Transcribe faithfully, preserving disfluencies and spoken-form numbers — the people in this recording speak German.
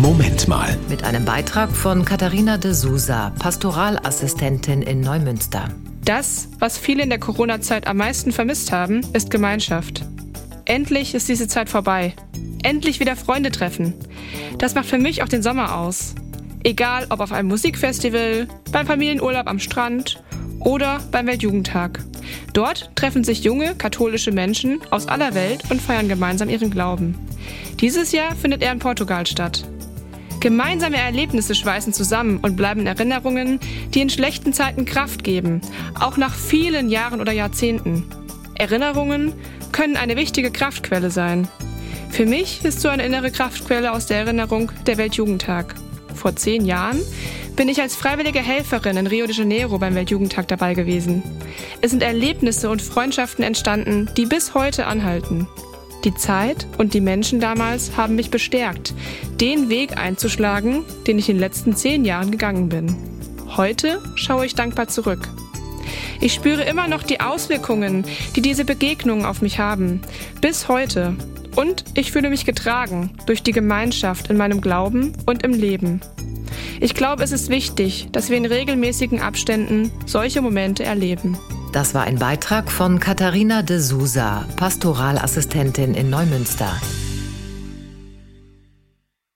Moment mal. Mit einem Beitrag von Katharina de Sousa, Pastoralassistentin in Neumünster. Das, was viele in der Corona-Zeit am meisten vermisst haben, ist Gemeinschaft. Endlich ist diese Zeit vorbei. Endlich wieder Freunde treffen. Das macht für mich auch den Sommer aus. Egal ob auf einem Musikfestival, beim Familienurlaub am Strand oder beim Weltjugendtag. Dort treffen sich junge katholische Menschen aus aller Welt und feiern gemeinsam ihren Glauben. Dieses Jahr findet er in Portugal statt. Gemeinsame Erlebnisse schweißen zusammen und bleiben Erinnerungen, die in schlechten Zeiten Kraft geben, auch nach vielen Jahren oder Jahrzehnten. Erinnerungen können eine wichtige Kraftquelle sein. Für mich ist so eine innere Kraftquelle aus der Erinnerung der Weltjugendtag. Vor zehn Jahren bin ich als freiwillige Helferin in Rio de Janeiro beim Weltjugendtag dabei gewesen. Es sind Erlebnisse und Freundschaften entstanden, die bis heute anhalten. Die Zeit und die Menschen damals haben mich bestärkt, den Weg einzuschlagen, den ich in den letzten zehn Jahren gegangen bin. Heute schaue ich dankbar zurück. Ich spüre immer noch die Auswirkungen, die diese Begegnungen auf mich haben, bis heute. Und ich fühle mich getragen durch die Gemeinschaft in meinem Glauben und im Leben. Ich glaube, es ist wichtig, dass wir in regelmäßigen Abständen solche Momente erleben. Das war ein Beitrag von Katharina de Sousa, Pastoralassistentin in Neumünster.